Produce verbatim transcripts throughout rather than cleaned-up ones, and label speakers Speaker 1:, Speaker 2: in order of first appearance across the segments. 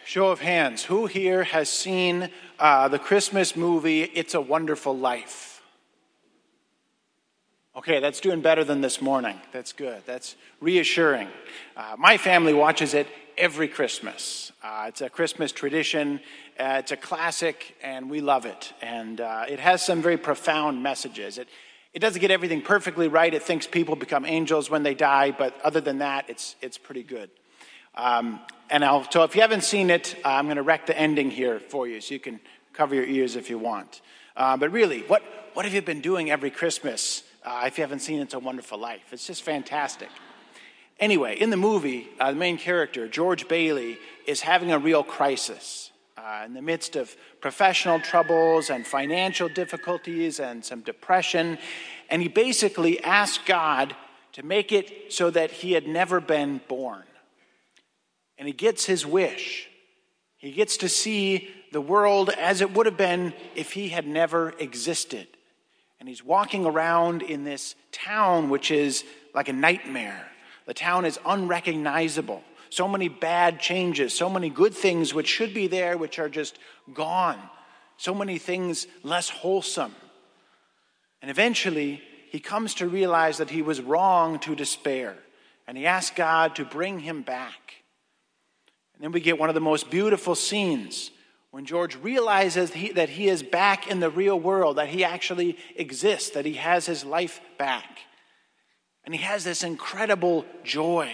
Speaker 1: Show of hands, who here has seen uh, the Christmas movie, It's a Wonderful Life? Okay, that's doing better than this morning. That's good. That's reassuring. Uh, my family watches it every Christmas. Uh, it's a Christmas tradition. Uh, it's a classic, and we love it. And uh, it has some very profound messages. It, it doesn't get everything perfectly right. It thinks people become angels when they die, but other than that, it's it's pretty good. Um, and I'll, so if you haven't seen it, uh, I'm going to wreck the ending here for you, so you can cover your ears if you want. Uh, but really, what, what have you been doing every Christmas uh, if you haven't seen It's a Wonderful Life? It's just fantastic. Anyway, in the movie, uh, the main character, George Bailey, is having a real crisis. Uh, in the midst of professional troubles and financial difficulties and some depression. And he basically asked God to make it so that he had never been born. And he gets his wish. He gets to see the world as it would have been if he had never existed. And he's walking around in this town, which is like a nightmare. The town is unrecognizable. So many bad changes, so many good things which should be there, which are just gone. So many things less wholesome. And eventually, he comes to realize that he was wrong to despair. And he asks God to bring him back. And then we get one of the most beautiful scenes when George realizes he, that he is back in the real world, that he actually exists, that he has his life back. And he has this incredible joy.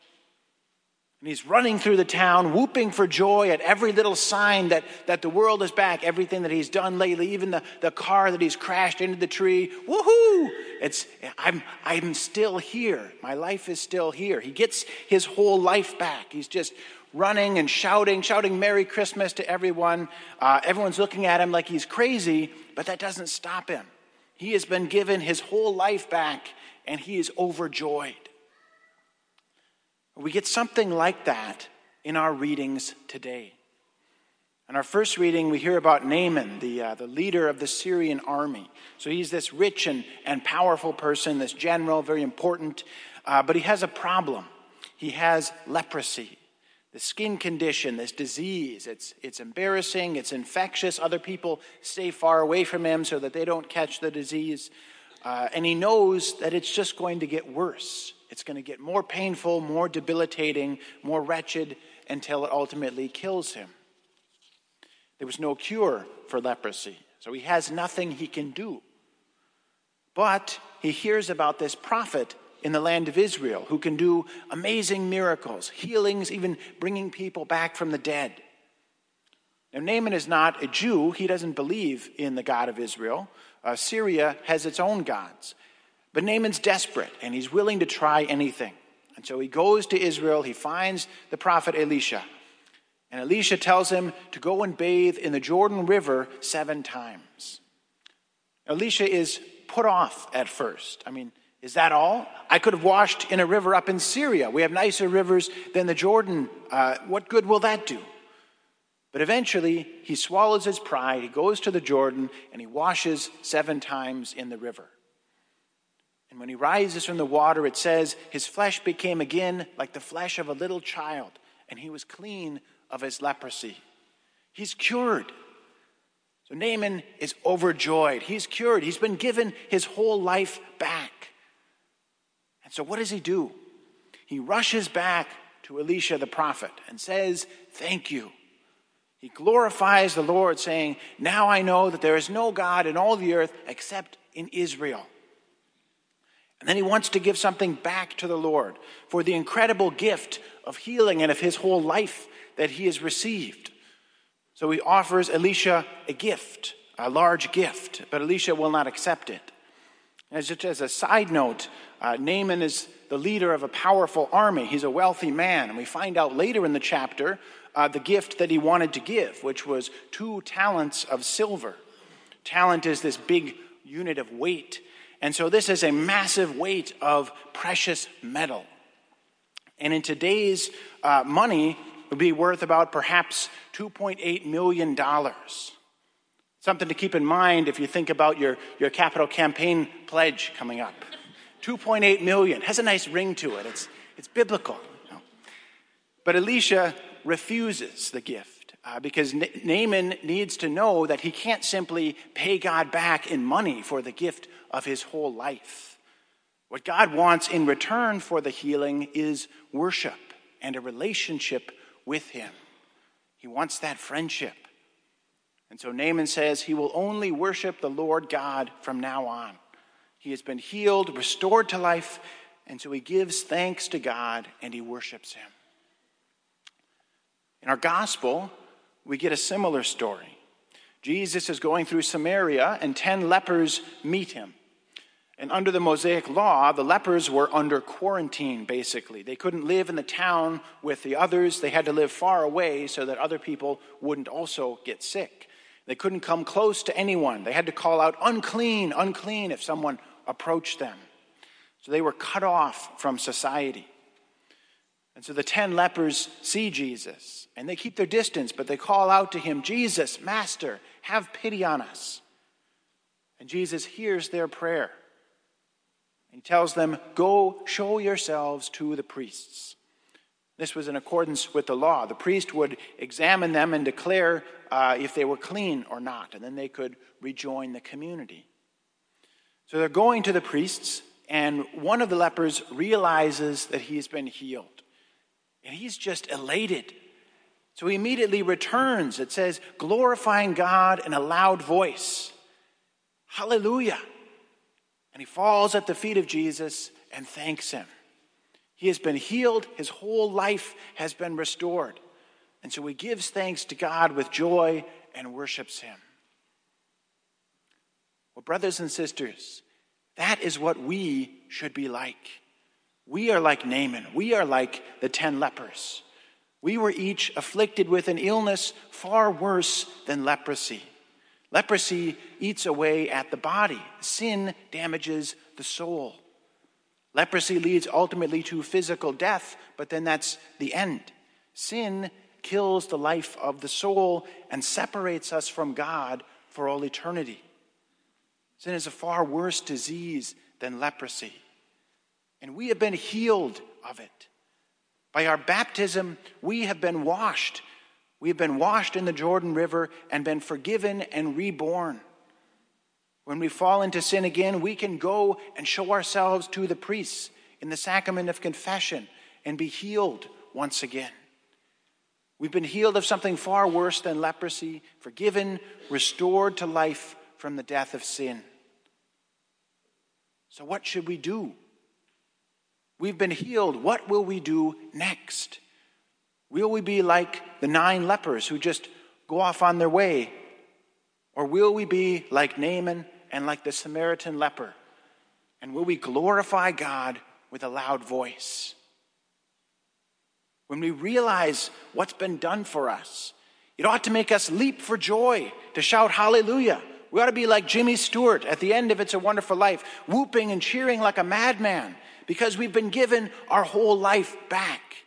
Speaker 1: And he's running through the town, whooping for joy at every little sign that, that the world is back, everything that he's done lately, even the, the car that he's crashed into the tree. Woohoo! It's, I'm, I'm still here. My life is still here. He gets his whole life back. He's just running and shouting, shouting Merry Christmas to everyone. Uh, everyone's looking at him like he's crazy, but that doesn't stop him. He has been given his whole life back, and he is overjoyed. We get something like that in our readings today. In our first reading, we hear about Naaman, the, uh, the leader of the Syrian army. So he's this rich and, and powerful person, this general, very important, uh, but he has a problem. He has leprosy. The skin condition, this disease, it's it's embarrassing, it's infectious. Other people stay far away from him so that they don't catch the disease. Uh, and he knows that it's just going to get worse. It's going to get more painful, more debilitating, more wretched, until it ultimately kills him. There was no cure for leprosy, so he has nothing he can do. But he hears about this prophet in the land of Israel, who can do amazing miracles, healings, even bringing people back from the dead. Now, Naaman is not a Jew. He doesn't believe in the God of Israel. Uh, Syria has its own gods. But Naaman's desperate, and he's willing to try anything. And so he goes to Israel. He finds the prophet Elisha. And Elisha tells him to go and bathe in the Jordan River seven times. Elisha is put off at first. I mean, is that all? I could have washed in a river up in Syria. We have nicer rivers than the Jordan. Uh, what good will that do? But eventually, he swallows his pride. He goes to the Jordan, and he washes seven times in the river. And when he rises from the water, it says, his flesh became again like the flesh of a little child, and he was clean of his leprosy. He's cured. So Naaman is overjoyed. He's cured. He's been given his whole life back. So what does he do? He rushes back to Elisha the prophet and says, thank you. He glorifies the Lord, saying, now I know that there is no God in all the earth except in Israel. And then he wants to give something back to the Lord for the incredible gift of healing and of his whole life that he has received. So he offers Elisha a gift, a large gift, but Elisha will not accept it. As just as a side note, uh, Naaman is the leader of a powerful army. He's a wealthy man. And we find out later in the chapter uh, the gift that he wanted to give, which was two talents of silver. Talent is this big unit of weight. And so this is a massive weight of precious metal. And in today's uh, money, it would be worth about perhaps two point eight million dollars. Something to keep in mind if you think about your, your capital campaign pledge coming up. two point eight million has a nice ring to it. It's, it's biblical. You know? But Elisha refuses the gift uh, because Na- Naaman needs to know that he can't simply pay God back in money for the gift of his whole life. What God wants in return for the healing is worship and a relationship with him. He wants that friendship. And so Naaman says he will only worship the Lord God from now on. He has been healed, restored to life, and so he gives thanks to God and he worships him. In our gospel, we get a similar story. Jesus is going through Samaria and ten lepers meet him. And under the Mosaic law, the lepers were under quarantine, basically. They couldn't live in the town with the others. They had to live far away so that other people wouldn't also get sick. They couldn't come close to anyone. They had to call out, unclean, unclean, if someone approached them. So they were cut off from society. And so the ten lepers see Jesus, and they keep their distance, but they call out to him, Jesus, Master, have pity on us. And Jesus hears their prayer. He tells them, go show yourselves to the priests. This was in accordance with the law. The priest would examine them and declare uh, if they were clean or not, and then they could rejoin the community. So they're going to the priests, and one of the lepers realizes that he's been healed. And he's just elated. So he immediately returns, it says, glorifying God in a loud voice. Hallelujah. And he falls at the feet of Jesus and thanks him. He has been healed. His whole life has been restored. And so he gives thanks to God with joy and worships him. Well, brothers and sisters, that is what we should be like. We are like Naaman. We are like the ten lepers. We were each afflicted with an illness far worse than leprosy. Leprosy eats away at the body. Sin damages the soul. Leprosy leads ultimately to physical death, but then that's the end. Sin kills the life of the soul and separates us from God for all eternity. Sin is a far worse disease than leprosy. And we have been healed of it. By our baptism, we have been washed. We have been washed in the Jordan River and been forgiven and reborn. When we fall into sin again, we can go and show ourselves to the priests in the sacrament of confession and be healed once again. We've been healed of something far worse than leprosy, forgiven, restored to life from the death of sin. So what should we do? We've been healed. What will we do next? Will we be like the nine lepers who just go off on their way? Or will we be like Naaman and like the Samaritan leper? And will we glorify God with a loud voice? When we realize what's been done for us, it ought to make us leap for joy, to shout hallelujah. We ought to be like Jimmy Stewart at the end of It's a Wonderful Life, whooping and cheering like a madman because we've been given our whole life back.